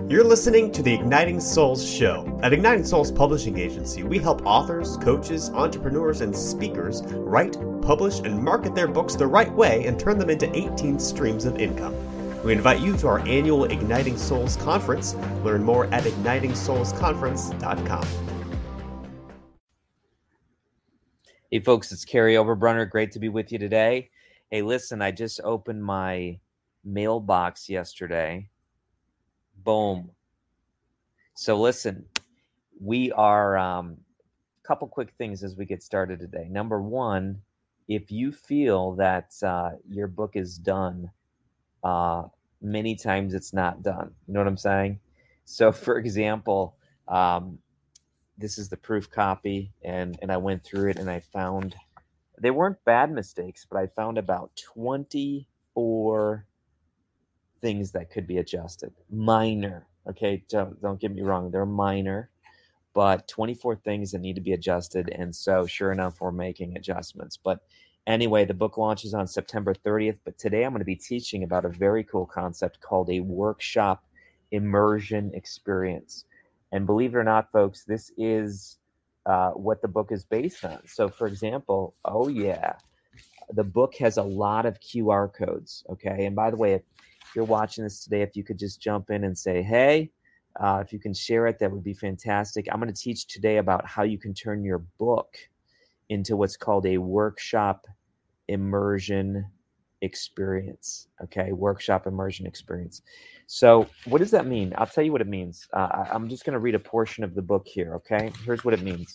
You're listening to the Igniting Souls Show. At Igniting Souls Publishing Agency, we help authors, coaches, entrepreneurs, and speakers write, publish, and market their books the right way and turn them into 18 streams of income. We invite you to our annual Igniting Souls Conference. Learn more at ignitingsoulsconference.com. Hey folks, it's Kerry Oberbrunner. Great to be with you today. Hey, listen, I just opened my mailbox yesterday. Boom. So listen, we are a couple quick things as we get started today. Number one, if you feel that your book is done, many times it's not done. You know what I'm saying? So for example, this is the proof copy, and I went through it and I found they weren't bad mistakes, but I found about 24 things that could be adjusted. Minor, okay? Don't get me wrong, they're minor, but 24 things that need to be adjusted. And so sure enough, we're making adjustments. But anyway, the book launches on September 30th, but today I'm going to be teaching about a very cool concept called a workshop immersion experience. And believe it or not, folks, this is what the book is based on. So for example, the book has a lot of QR codes, okay? And by the way, if you're watching this today, if you could just jump in and say, hey, if you can share it, that would be fantastic. I'm going to teach today about how you can turn your book into what's called a workshop immersion experience, okay? Workshop immersion experience. So what does that mean? I'll tell you what it means. I'm just going to read a portion of the book here, okay? Here's what it means.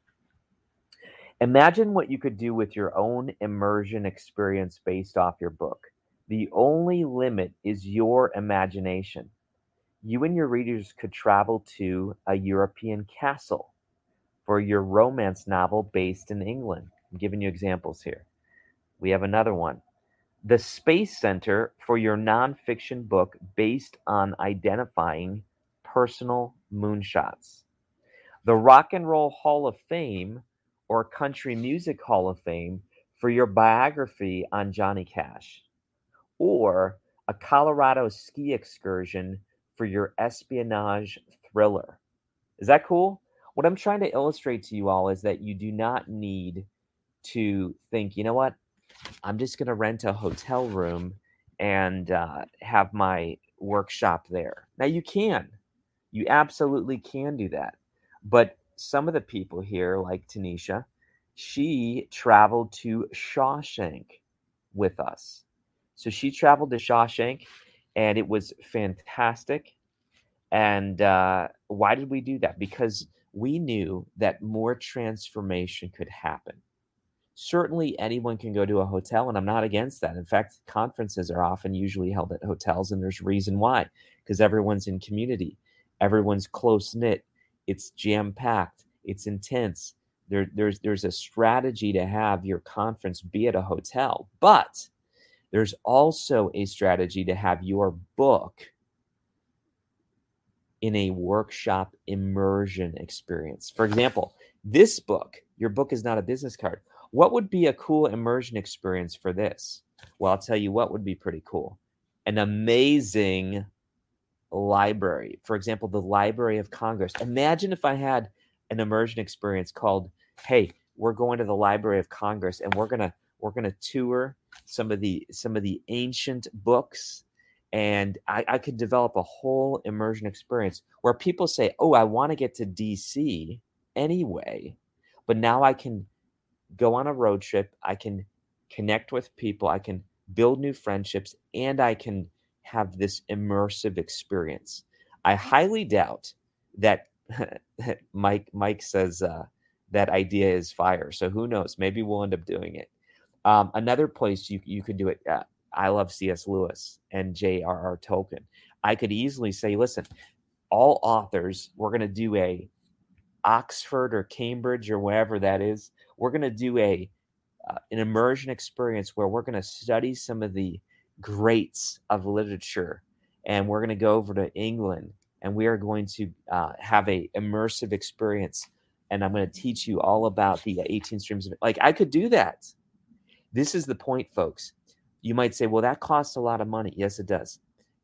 Imagine what you could do with your own immersion experience based off your book. The only limit is your imagination. You and your readers could travel to a European castle for your romance novel based in England. I'm giving you examples here. We have another one. The Space Center for your nonfiction book based on identifying personal moonshots. The Rock and Roll Hall of Fame or Country Music Hall of Fame for your biography on Johnny Cash. Or a Colorado ski excursion for your espionage thriller. Is that cool? What I'm trying to illustrate to you all is that you do not need to think, you know what, I'm just going to rent a hotel room and have my workshop there. Now you can. You absolutely can do that. But some of the people here, like Tanisha, she traveled to Shawshank with us. So she traveled to Shawshank, and it was fantastic. And why did we do that? Because we knew that more transformation could happen. Certainly anyone can go to a hotel, and I'm not against that. In fact, conferences are often usually held at hotels, and there's reason why. Because everyone's in community. Everyone's close-knit. It's jam-packed. It's intense. There's a strategy to have your conference be at a hotel. But there's also a strategy to have your book in a workshop immersion experience. For example, this book, your book is not a business card. What would be a cool immersion experience for this? Well, I'll tell you what would be pretty cool. An amazing library. For example, the Library of Congress. Imagine if I had an immersion experience called, hey, we're going to the Library of Congress and we're gonna tour some of the ancient books, and I could develop a whole immersion experience where people say, oh, I want to get to DC anyway, but now I can go on a road trip, I can connect with people, I can build new friendships, and I can have this immersive experience. I highly doubt that Mike says that idea is fire. So who knows? Maybe we'll end up doing it. Another place you could do it, I love C.S. Lewis and J.R.R. Tolkien. I could easily say, listen, all authors, we're going to do a Oxford or Cambridge or wherever that is. We're going to do an immersion experience where we're going to study some of the greats of literature, and we're going to go over to England, and we are going to have a immersive experience, and I'm going to teach you all about the 18 streams of it. Like, I could do that. This is the point, folks. You might say, well, that costs a lot of money. Yes, it does.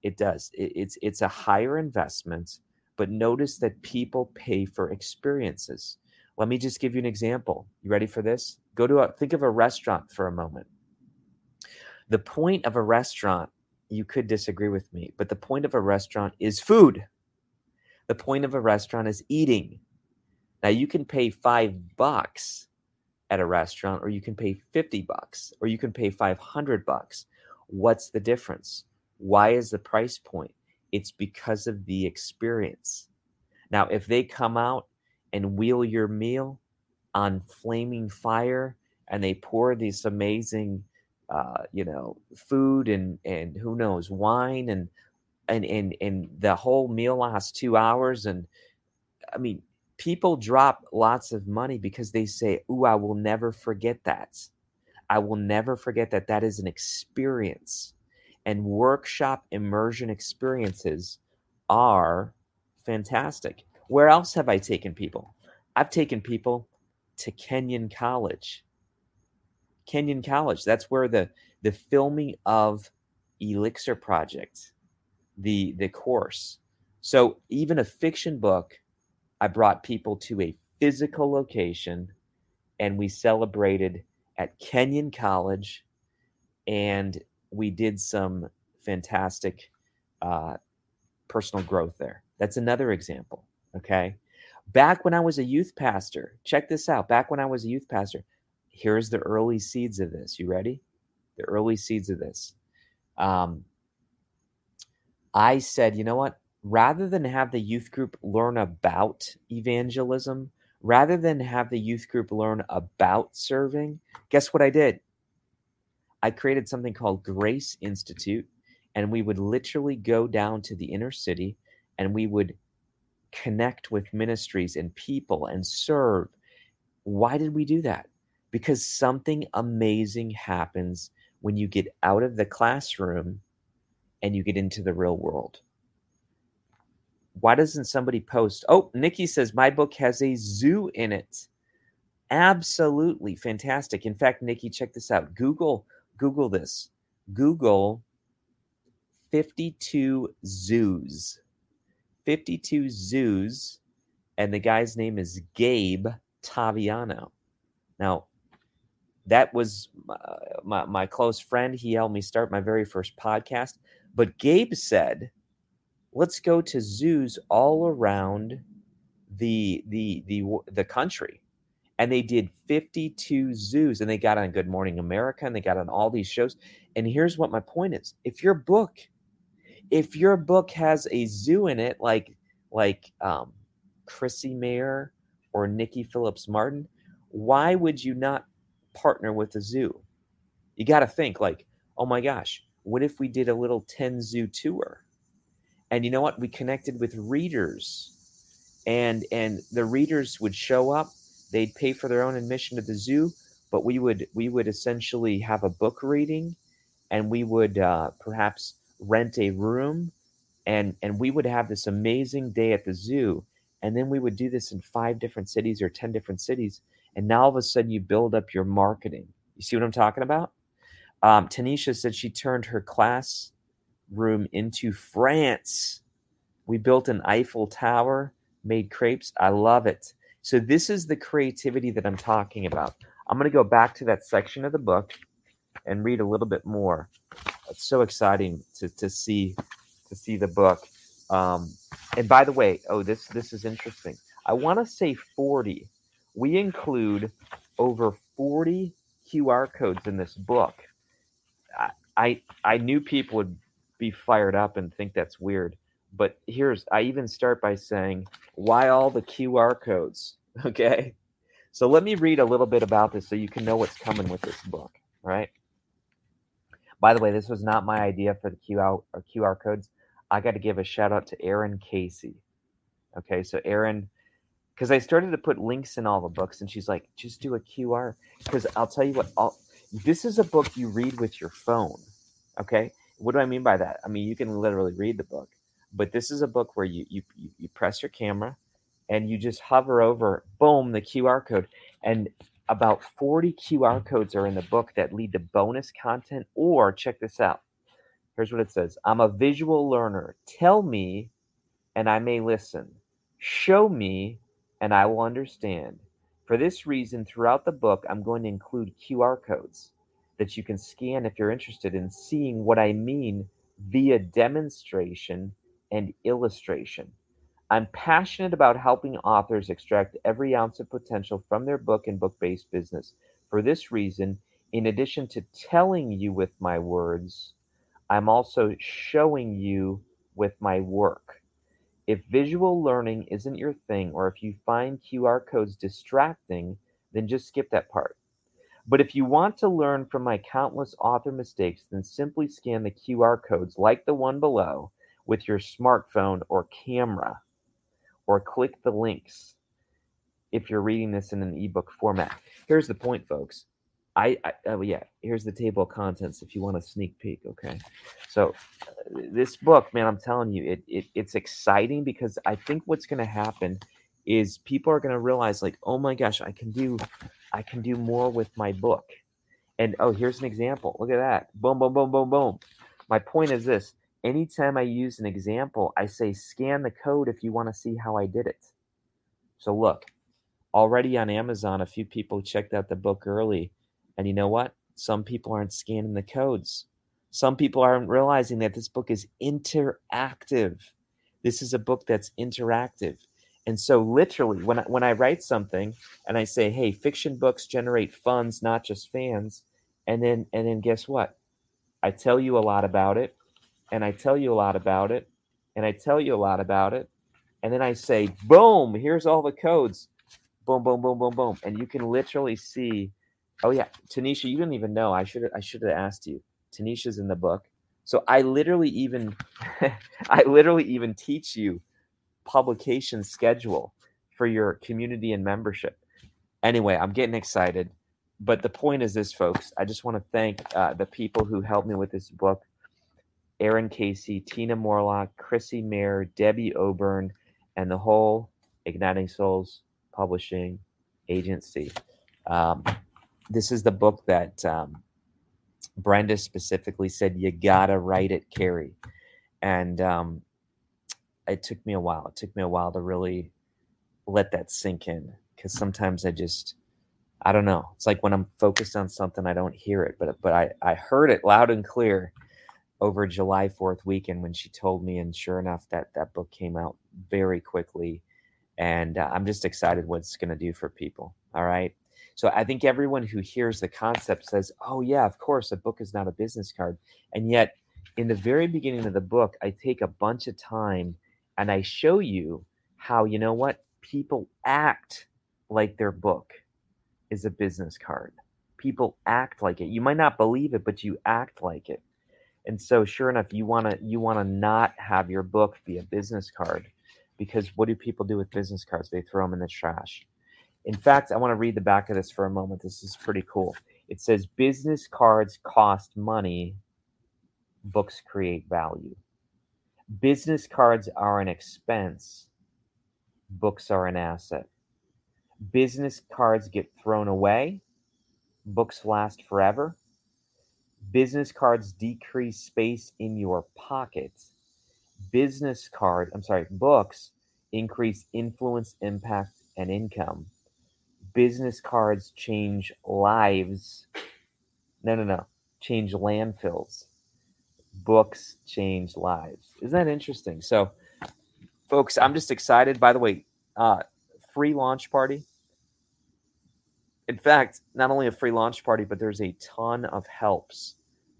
It does. It's a higher investment, but notice that people pay for experiences. Let me just give you an example. You ready for this? Think of a restaurant for a moment. The point of a restaurant, you could disagree with me, but the point of a restaurant is food. The point of a restaurant is eating. Now you can pay $5 at a restaurant, or you can pay $50, or you can pay $500. What's the difference? Why is the price point? It's because of the experience. Now, if they come out and wheel your meal on flaming fire and they pour this amazing, food and who knows, wine and the whole meal lasts 2 hours. And I mean, people drop lots of money because they say, "Ooh, I will never forget that. I will never forget that. That is an experience." And workshop immersion experiences are fantastic. Where else have I taken people? I've taken people to Kenyon College. Kenyon College, that's where the filming of Elixir Project, the course. So even a fiction book, I brought people to a physical location and we celebrated at Kenyon College, and we did some fantastic personal growth there. That's another example, okay? Back when I was a youth pastor, check this out. Back when I was a youth pastor, here's the early seeds of this. You ready? The early seeds of this. I said, you know what? Rather than have the youth group learn about evangelism, rather than have the youth group learn about serving, guess what I did? I created something called Grace Institute, and we would literally go down to the inner city and we would connect with ministries and people and serve. Why did we do that? Because something amazing happens when you get out of the classroom and you get into the real world. Why doesn't somebody post? Oh, Nikki says, my book has a zoo in it. Absolutely fantastic. In fact, Nikki, check this out. Google this. Google 52 zoos. 52 zoos, and the guy's name is Gabe Taviano. Now, that was my close friend. He helped me start my very first podcast. But Gabe said, let's go to zoos all around the country. And they did 52 zoos, and they got on Good Morning America, and they got on all these shows. And here's what my point is. If your book has a zoo in it, like Chrissy Mayer or Nikki Phillips Martin, why would you not partner with a zoo? You got to think like, oh my gosh, what if we did a little 10 zoo tour? And you know what? We connected with readers, and the readers would show up. They'd pay for their own admission to the zoo, but we would essentially have a book reading, and we would perhaps rent a room, and we would have this amazing day at the zoo. And then we would do this in 5 different cities or 10 different cities. And now all of a sudden you build up your marketing. You see what I'm talking about? Tanisha said she turned her classroom into France. We built an Eiffel Tower, made crepes. I love it. So this is the creativity that I'm talking about. I'm going to go back to that section of the book and read a little bit more. It's so exciting to see the book. And by the way, this is interesting. I want to say 40. We include over 40 QR codes in this book. I knew people would be fired up and think that's weird, but I even start by saying, why all the QR codes? Okay. So let me read a little bit about this so you can know what's coming with this book. All right. By the way, this was not my idea for the QR codes. I got to give a shout out to Erin Casey. Okay. So Erin, because I started to put links in all the books, and she's like, just do a QR. Because I'll tell you what, this is a book you read with your phone. Okay. What do I mean by that? I mean, you can literally read the book, but this is a book where you press your camera and you just hover over, boom, the QR code. And about 40 QR codes are in the book that lead to bonus content, or check this out. Here's what it says. I'm a visual learner. Tell me, and I may listen. Show me, and I will understand. For this reason, throughout the book, I'm going to include QR codes that you can scan if you're interested in seeing what I mean via demonstration and illustration. I'm passionate about helping authors extract every ounce of potential from their book and book-based business. For this reason, in addition to telling you with my words, I'm also showing you with my work. If visual learning isn't your thing, or if you find QR codes distracting, then just skip that part. But if you want to learn from my countless author mistakes, then simply scan the QR codes like the one below with your smartphone or camera, or click the links if you're reading this in an ebook format. Here's the point, folks. Here's the table of contents if you want a sneak peek, okay? So this book, man, I'm telling you, it's exciting, because I think what's going to happen is people are going to realize, like, oh my gosh, I can do more with my book. And oh, here's an example. Look at that. Boom, boom, boom, boom, boom. My point is this. Anytime I use an example, I say scan the code if you want to see how I did it. So look, already on Amazon, a few people checked out the book early. And you know what? Some people aren't scanning the codes. Some people aren't realizing that this book is interactive. This is a book that's interactive. And so literally, when I write something and I say, hey, fiction books generate funds, not just fans, and then guess what? I tell you a lot about it, and I tell you a lot about it, and I tell you a lot about it, and then I say, boom, here's all the codes. Boom, boom, boom, boom, boom. And you can literally see. Oh yeah, Tanisha, you didn't even know. I should have asked you. Tanisha's in the book. So I literally even teach you publication schedule for your community and membership. Anyway, I'm getting excited. But the point is this, folks. I just want to thank the people who helped me with this book. Aaron Casey, Tina Morlock, Chrissy Mayer, Debbie Oburn, and the whole Igniting Souls Publishing Agency. This is the book that Brenda specifically said, you gotta write it, Carrie. And it took me a while. It took me a while to really let that sink in, because sometimes I don't know. It's like when I'm focused on something, I don't hear it. But I heard it loud and clear over July 4th weekend when she told me. And sure enough, that book came out very quickly. And I'm just excited what it's going to do for people. All right. So I think everyone who hears the concept says, oh, yeah, of course, a book is not a business card. And yet in the very beginning of the book, I take a bunch of time and I show you how, you know what, people act like their book is a business card. People act like it. You might not believe it, but you act like it. And so sure enough, you want to not have your book be a business card, because what do people do with business cards? They throw them in the trash. In fact, I want to read the back of this for a moment. This is pretty cool. It says, business cards cost money, books create value. Business cards are an expense, books are an asset. Business cards get thrown away, books last forever. Business cards decrease space in your pocket. Books increase influence, impact, and income. Business cards change lives. Change landfills. Books change lives. Isn't that interesting? So, folks, I'm just excited. By the way, free launch party. In fact, not only a free launch party, but there's a ton of helps.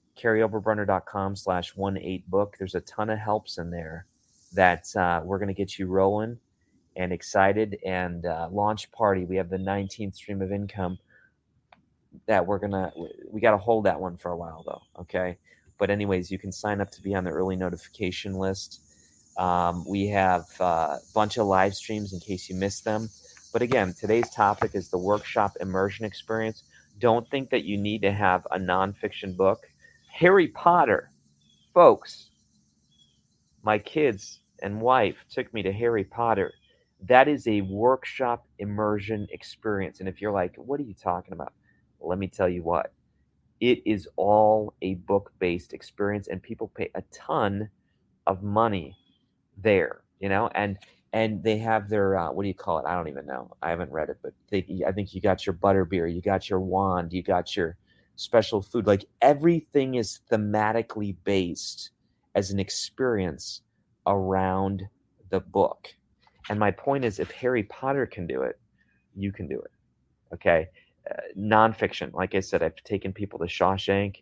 CarrieOverbrunner.com/18book. There's a ton of helps in there that we're going to get you rolling and excited. And launch party, we have the 19th stream of income that we got to hold that one for a while though. Okay. But anyways, you can sign up to be on the early notification list. We have a bunch of live streams in case you missed them. But again, today's topic is the workshop immersion experience. Don't think that you need to have a nonfiction book. Harry Potter, folks, my kids and wife took me to Harry Potter. That is a workshop immersion experience. And if you're like, what are you talking about? Let me tell you what. It is all a book-based experience, and people pay a ton of money there, and they have their what do you call it? I don't even know. I haven't read it, but I think you got your butterbeer, you got your wand, you got your special food. Like everything is thematically based as an experience around the book. And my point is, if Harry Potter can do it, you can do it. Okay. Nonfiction. Like I said, I've taken people to Shawshank.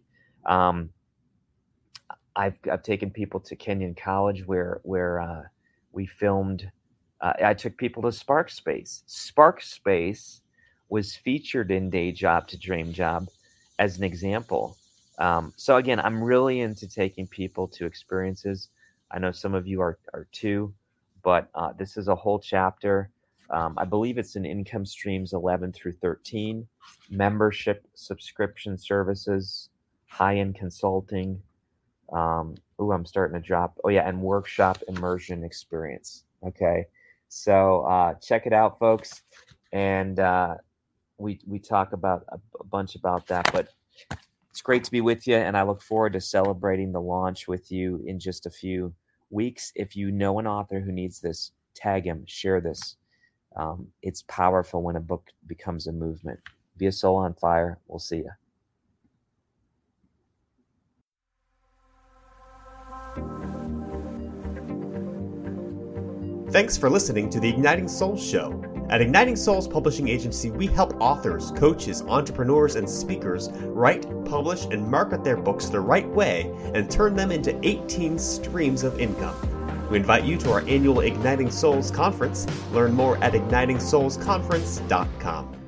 I've taken people to Kenyon College where we filmed. I took people to Sparkspace. Sparkspace was featured in Day Job to Dream Job as an example. So again, I'm really into taking people to experiences. I know some of you are too, but this is a whole chapter. I believe it's in Income Streams 11 through 13, membership, subscription services, high-end consulting. I'm starting to drop. Oh yeah, and workshop immersion experience. Okay, so check it out, folks, and we talk about a bunch about that. But it's great to be with you, and I look forward to celebrating the launch with you in just a few weeks. If you know an author who needs this, tag him, share this. It's powerful when a book becomes a movement. Be a soul on fire. We'll see you. Thanks for listening to the Igniting Souls Show. At Igniting Souls Publishing Agency, we help authors, coaches, entrepreneurs, and speakers write, publish, and market their books the right way and turn them into 18 streams of income. We invite you to our annual Igniting Souls Conference. Learn more at ignitingsoulsconference.com.